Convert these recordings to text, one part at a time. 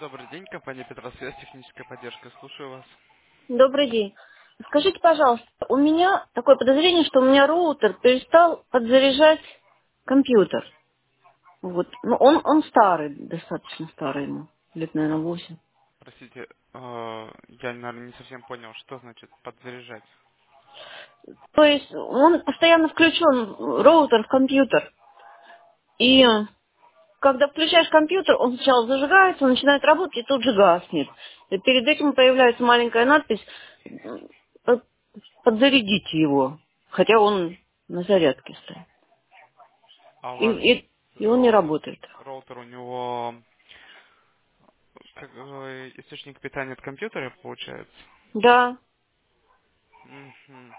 Добрый день, компания Петросвязь, техническая поддержка. Слушаю вас. Добрый день. Скажите, пожалуйста, у меня такое подозрение, что у меня роутер перестал подзаряжать компьютер. Вот. Ну, он старый, достаточно старый ему. Лет, наверное, 8. Простите, я, наверное, не совсем понял, что значит подзаряжать. То есть он постоянно включен, роутер в компьютер. И когда включаешь компьютер, он сначала зажигается, он начинает работать и тут же гаснет. И перед этим появляется маленькая надпись «Под- «Подзарядите его». Хотя он на зарядке стоит. А у И, вас и он не работает. роутер, у него источник питания от компьютера, получается? Да. Мгм.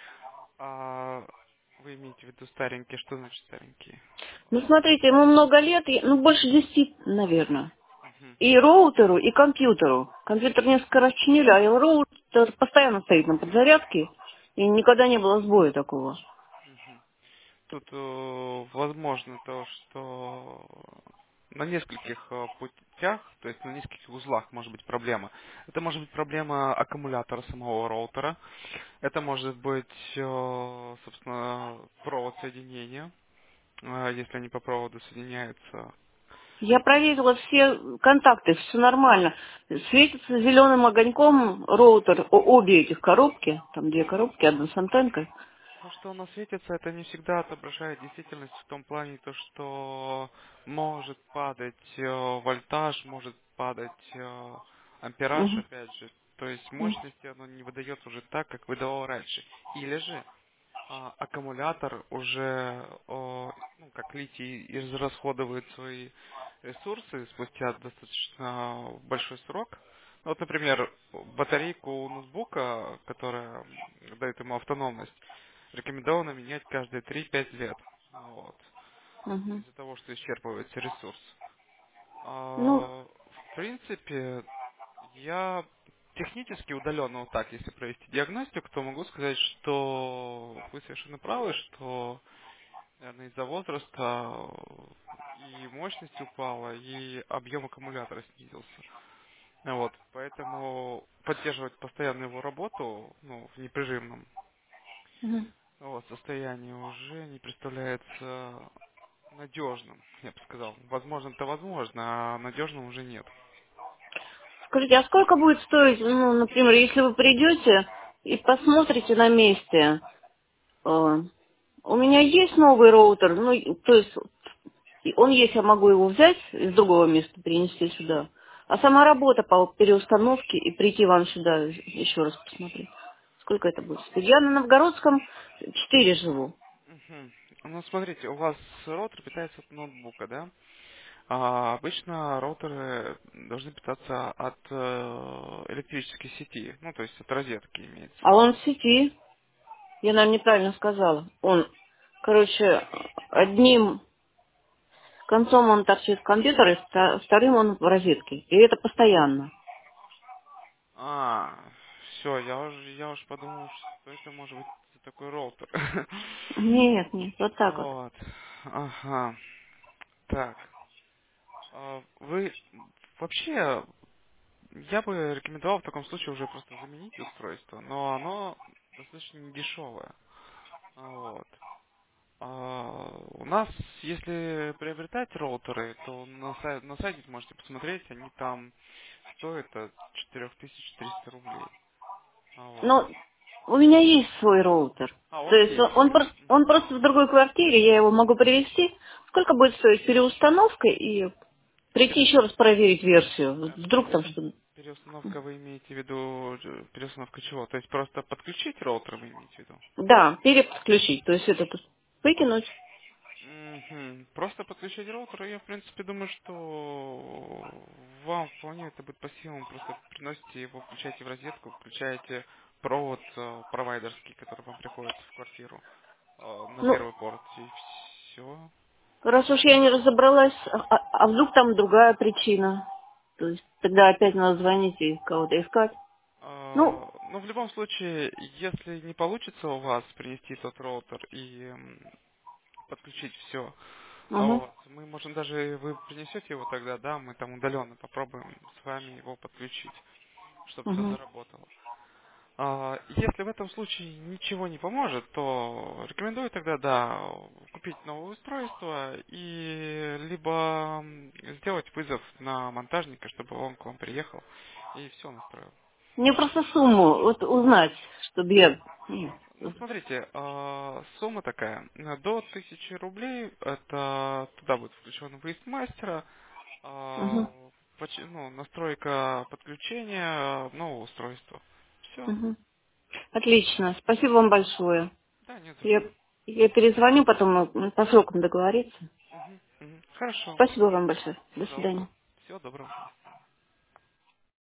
А вы имеете в виду старенькие? Что значит старенькие? Ну, смотрите, ему много лет, ну, больше 10, наверное. Мгм. И роутеру, и компьютеру. Компьютер несколько раз чинили, а роутер постоянно стоит на подзарядке. И никогда не было сбоя такого. Мгм. Тут возможно то, что на нескольких путях, то есть на нескольких узлах может быть проблема. Это может быть проблема аккумулятора самого роутера. Это может быть, собственно, провод соединения, если они по проводу соединяются. Я проверила все контакты, все нормально. Светится зеленым огоньком роутер, обе этих коробки, там две коробки, одна с антенкой. То, что оно светится, это не всегда отображает действительность в том плане, то, что может падать вольтаж, может падать ампераж, Мгм. опять же. То есть мощности оно не выдает уже так, как выдавало раньше. Или же аккумулятор уже, ну, как литий, израсходует свои ресурсы спустя достаточно большой срок. Ну, вот, например, батарейку ноутбука, которая дает ему автономность, рекомендовано менять каждые 3-5 лет. Вот. Мгм. Из-за того, что исчерпывается ресурс. Ну, В принципе, я технически удаленно вот так, если провести диагностику, то могу сказать, что вы совершенно правы, что, наверное, из-за возраста и мощность упала, и объем аккумулятора снизился. Вот, поэтому поддерживать постоянно его работу, ну, в непрерывном вот, состоянии уже не представляется надежным, я бы сказал. Возможно, это возможно, а надежным уже нет. скажите, а сколько будет стоить, ну, например, если вы придете и посмотрите на месте, у меня есть новый роутер, ну, то есть он есть, я могу его взять из другого места, принести сюда. А сама работа по переустановке и прийти вам сюда еще раз посмотреть. Сколько это будет стоить? Я на Новгородском 4 живу. Мгм. Ну, смотрите, у вас роутер питается от ноутбука, да? Обычно роутеры должны питаться от электрической сети, ну, то есть от розетки имеется в А он виду. в сети, я, наверное, неправильно сказала. Он, короче, одним концом он торчит в компьютере, вторым он в розетке. И это постоянно. Все, я уж подумал, что это может быть такой роутер. Нет, нет, вот так вот. Вот. Ага. Так. Вы вообще, я бы рекомендовал в таком случае уже просто заменить устройство, но оно достаточно недешевое. Вот. У нас, если приобретать роутеры, то на сайте можете посмотреть, они там стоят от 4300 рублей. Вот. Но у меня есть свой роутер. У То вас есть есть свой. он Мгм. просто в другой квартире, я его могу привезти. Сколько будет стоить переустановка и прийти еще раз проверить версию? Вдруг там что-то... Переустановка вы имеете в виду, переустановка чего? То есть просто подключить роутер вы имеете в виду? Да, переподключить. То есть это тут выкинуть. Мгм. Просто подключать роутер, я в принципе думаю, что вам вполне это будет по силам. Просто приносите его, включаете в розетку, включаете провод провайдерский, который вам приходит в квартиру на Ну, первый порт, и все. раз уж я не разобралась, а вдруг там другая причина? То есть тогда опять надо звонить и кого-то искать. Ну, Ну, в любом случае, если не получится у вас принести тот роутер и подключить все, Угу. Вот. Мы можем даже, вы принесете его тогда, да, мы там удаленно попробуем с вами его подключить, чтобы все Угу. заработало. Если в этом случае ничего не поможет, то рекомендую тогда, да, купить новое устройство и либо сделать вызов на монтажника, чтобы он к вам приехал и все настроил. Мне просто сумму вот узнать, чтобы я... Ну, смотрите, сумма такая. До 1000 рублей, это туда будет включен выезд мастера, Угу. настройка подключения нового устройства. Все. Угу. Отлично. Спасибо вам большое. Да, не за Я, что. я перезвоню, потом по срокам договориться. Мгм, мгм. Хорошо. Спасибо вам большое. До свидания. Пожалуйста. Всего доброго.